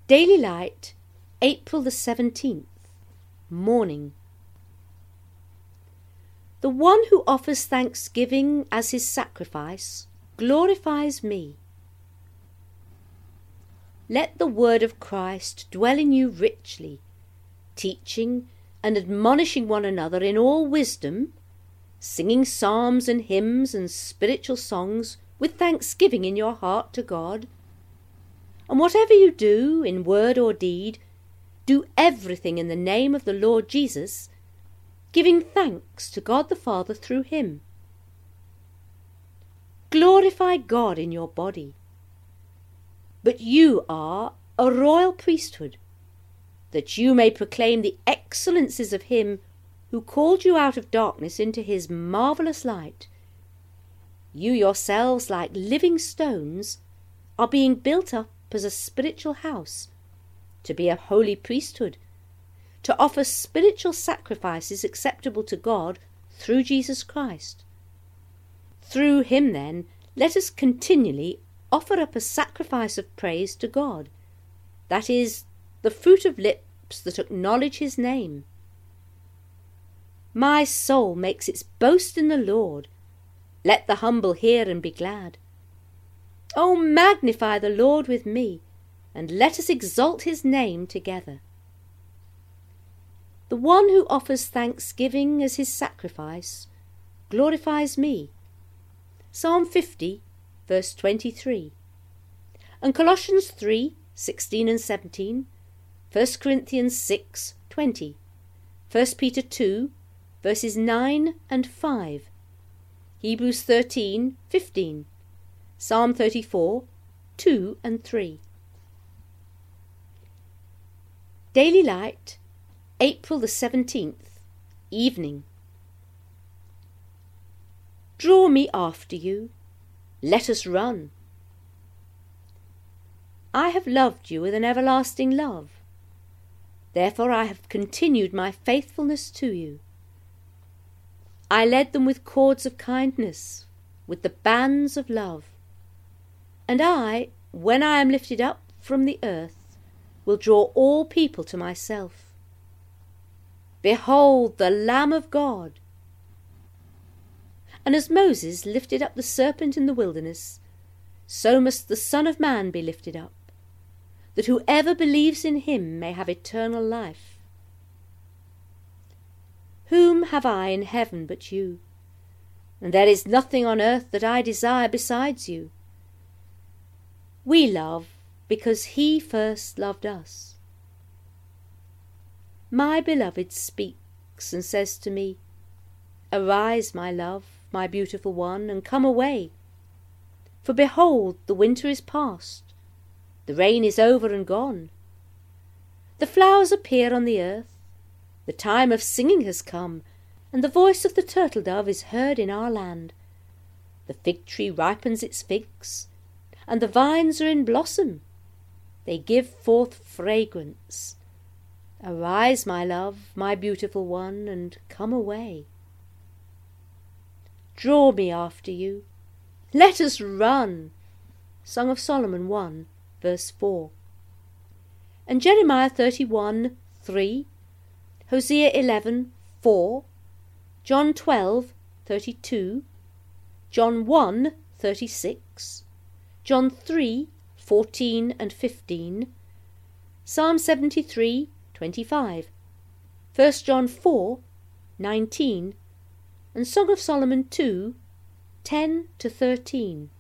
Daily Light, April the 17th, Morning. The one who offers thanksgiving as his sacrifice glorifies me. Let the word of Christ dwell in you richly, teaching and admonishing one another in all wisdom, singing psalms and hymns and spiritual songs with thanksgiving in your heart to God. And whatever you do, in word or deed, do everything in the name of the Lord Jesus, giving thanks to God the Father through him. Glorify God in your body. But you are a royal priesthood, that you may proclaim the excellencies of him who called you out of darkness into his marvellous light. You yourselves, like living stones, are being built up as a spiritual house, to be a holy priesthood, to offer spiritual sacrifices acceptable to God through Jesus Christ. Through him, then, let us continually offer up a sacrifice of praise to God, that is, the fruit of lips that acknowledge his name. My soul makes its boast in the Lord. Let the humble hear and be glad. O magnify the Lord with me, and let us exalt his name together. The one who offers thanksgiving as his sacrifice glorifies me. Psalm 50, verse 23. And Colossians 3, 16 and 17, 1 Corinthians 6, 20, 1 Peter 2, verses 9 and 5, Hebrews 13, 15, Psalm 34, 2 and 3. Daily Light, April the 17th, Evening. Draw me after you, let us run. I have loved you with an everlasting love. Therefore I have continued my faithfulness to you. I led them with cords of kindness, with the bands of love. And I, when I am lifted up from the earth, will draw all people to myself. Behold the Lamb of God! And as Moses lifted up the serpent in the wilderness, so must the Son of Man be lifted up, that whoever believes in him may have eternal life. Whom have I in heaven but you? And there is nothing on earth that I desire besides you. We love because he first loved us. My beloved speaks and says to me, Arise, my love, my beautiful one, and come away. For behold, the winter is past, the rain is over and gone. The flowers appear on the earth, the time of singing has come, and the voice of the turtle-dove is heard in our land. The fig tree ripens its figs, and the vines are in blossom. They give forth fragrance. Arise, my love, my beautiful one, and come away. Draw me after you. Let us run. Song of Solomon 1, verse 4. And Jeremiah 31, 3, Hosea 11, 4, John 12, 32, John 1, 36, John 3, 14 and 15, Psalm 73, 25, 1 John 4, 19, and Song of Solomon 2, 10 to 13.